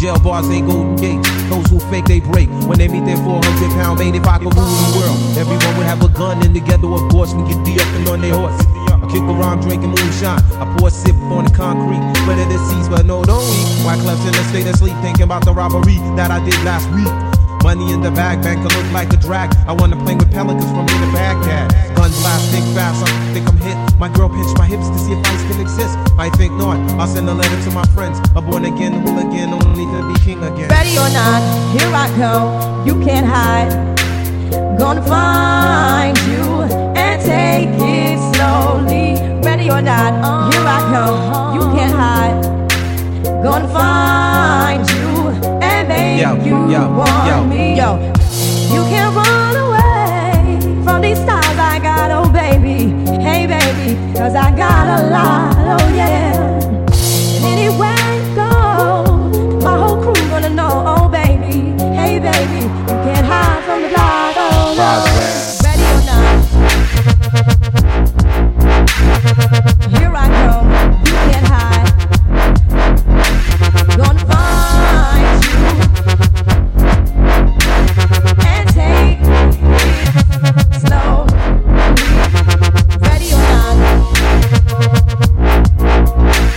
jail bars ain't golden gates. Those who fake, they break. When they meet their 400-pound mate, if I could rule the world, everyone would have a gun, and together, of course, we get D up and on their horse. I kick around drinking moonshine. I pour a sip on the concrete. Whether the seas, but no, don't eat. Why Clef's in a state of sleep, thinking about the robbery that I did last week. Money in the bag, banker look like a drag. I wanna play with pelicans from here to Baghdad. Guns blast, think fast, I think I'm hit. My girl pinched my hips to see if I still exist. I think not. I'll send a letter to my friends. A born again hooligan, only to be king again. Ready or not, here I come. You can't hide. Gonna find you and take it slowly. Ready or not, here I come. You can't hide. Gonna find you and make you want me. Yo, you can't run away from these stars I got, oh baby. Hey baby, cause I got a lot, oh yeah. And anywhere you go, my whole crew gonna know, oh baby. Hey baby, you can't hide from the block, oh no. Ready or not, here I come, you can't hide. Gonna find you and take it slow. Ready or not,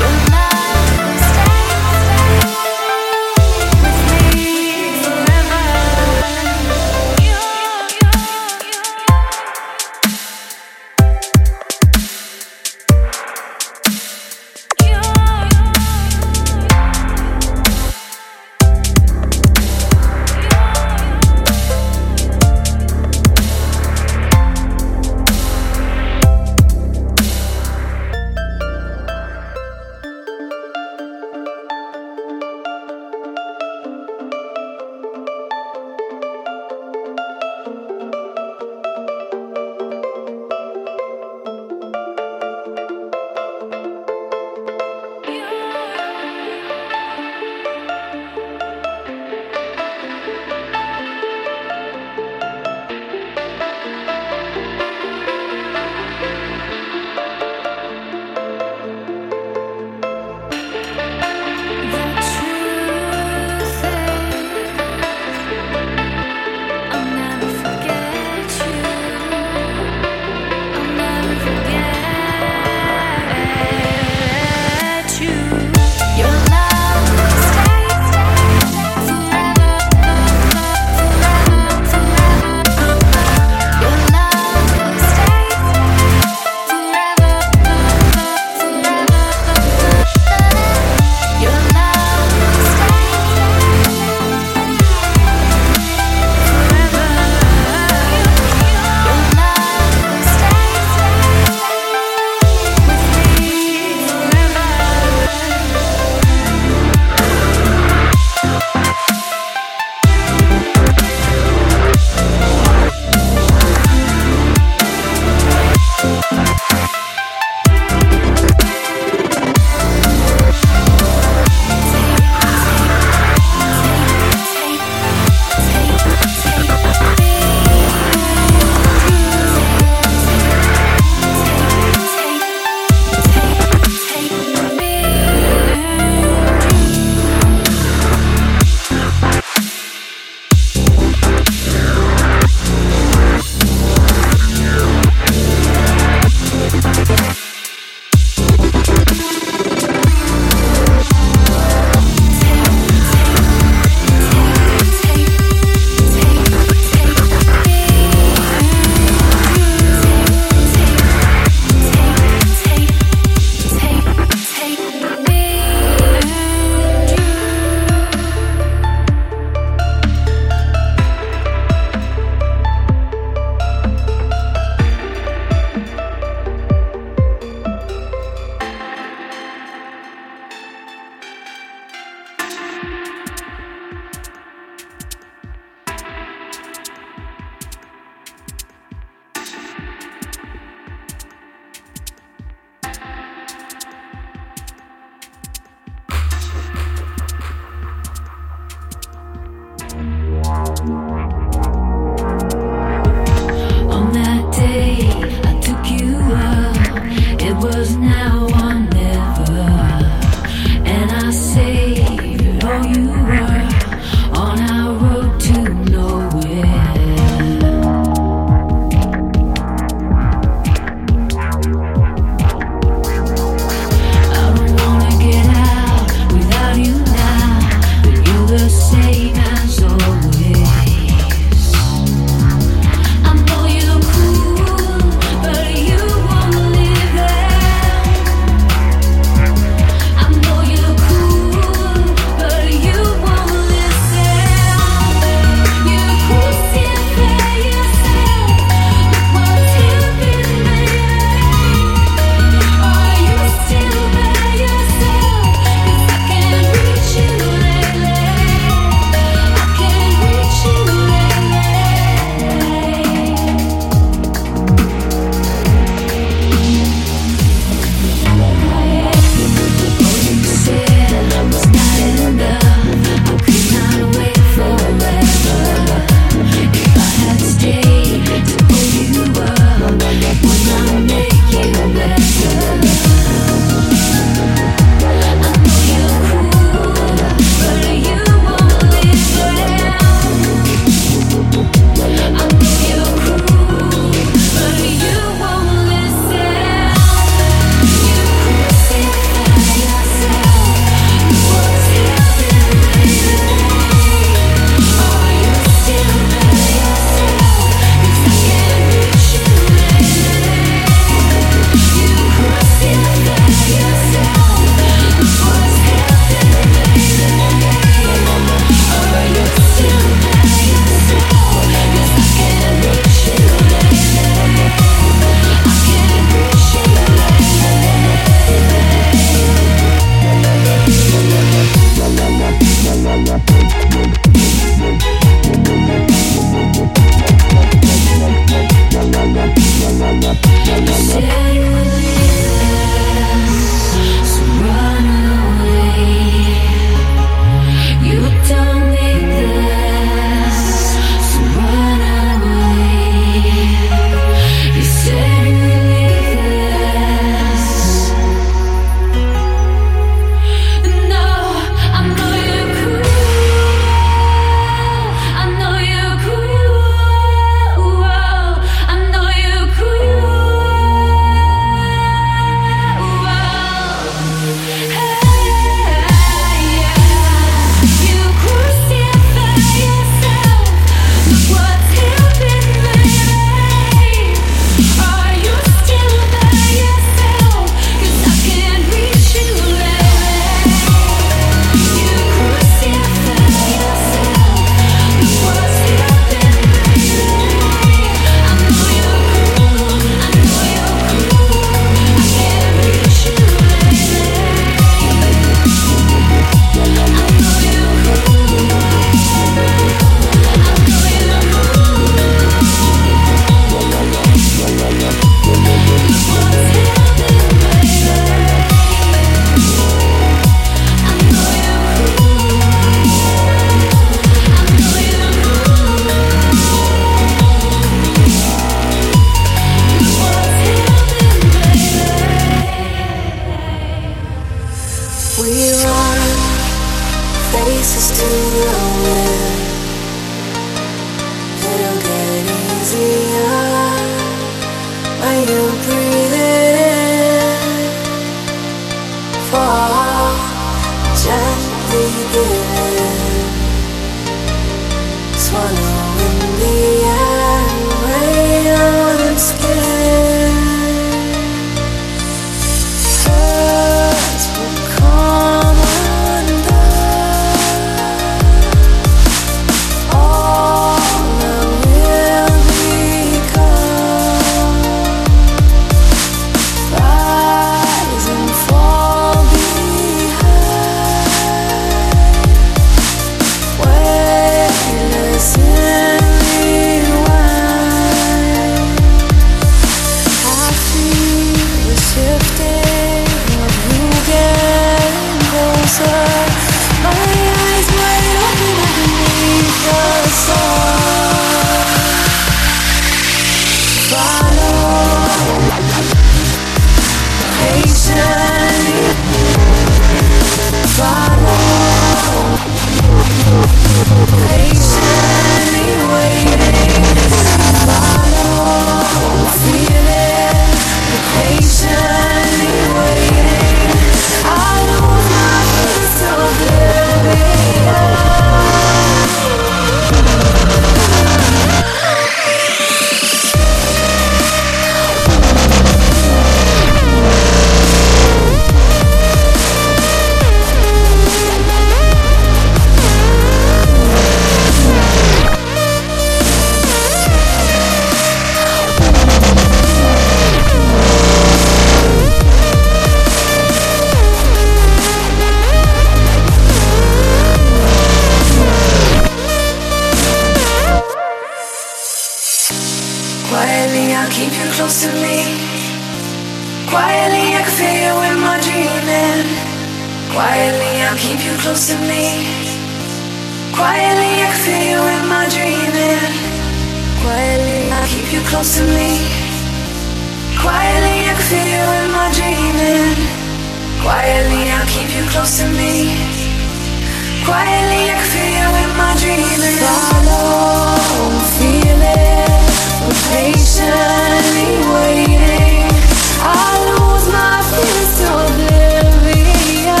Quietly, I'll keep you close to me. Quietly, I can feel you in my dreaming. Quietly, I'll keep you close to me. Quietly, I can feel you in my dreaming. Quietly, I'll keep you close to me. Quietly, I can feel you in my dreaming. Follow, feel it, we're patiently waiting. I lose my fears to oblivion.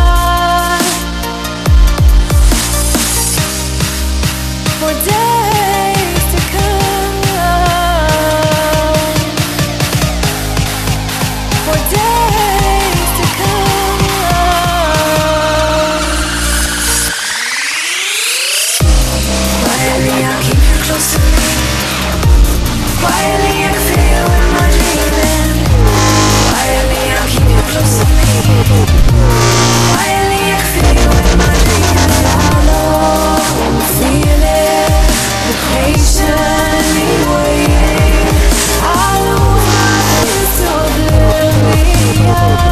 For days to come. For days to come. Quietly, I'll keep you close to me. Quietly, I can feel you in my dreaming. Quietly, I'll keep you close to me. Quietly, I can feel you in my dreaming. Follow, feel it, we're patiently waiting. I lose my fears to oblivion.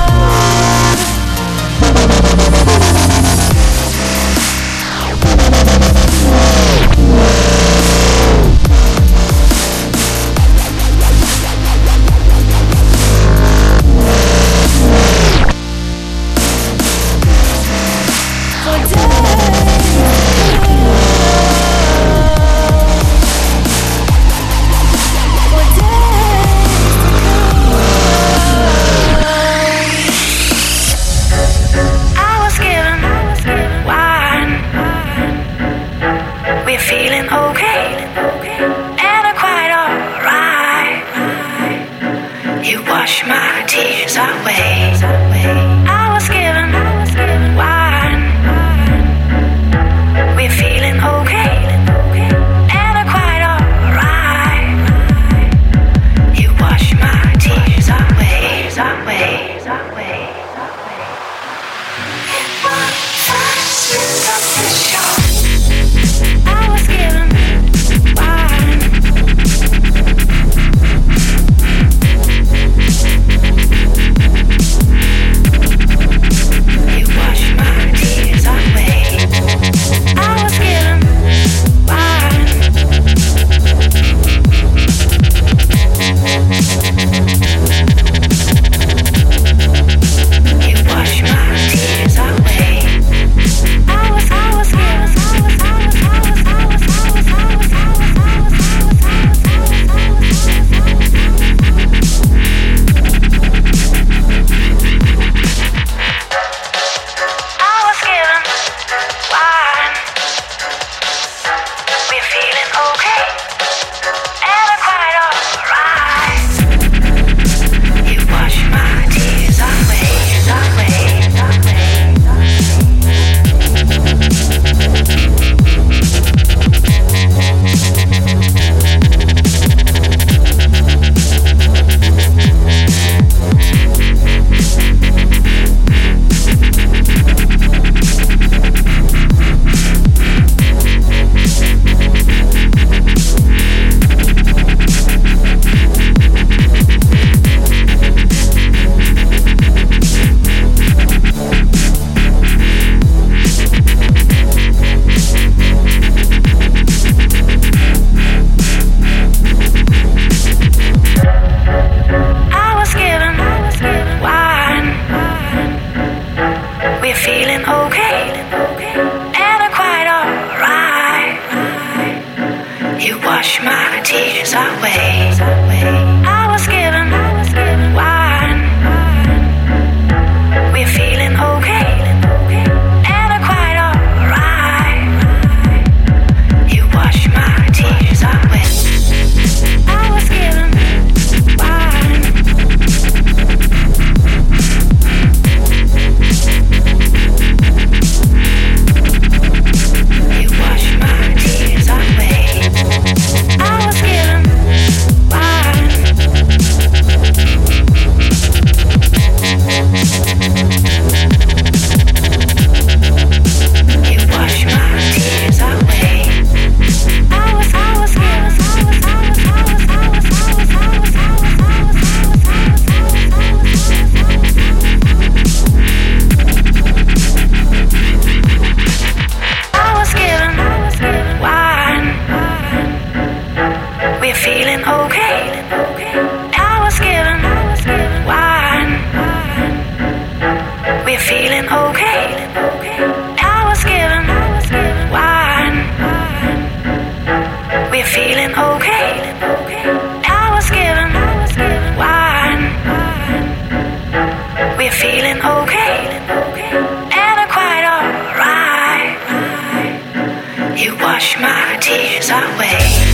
feeling okay, and I'm quite alright. You wash my tears away.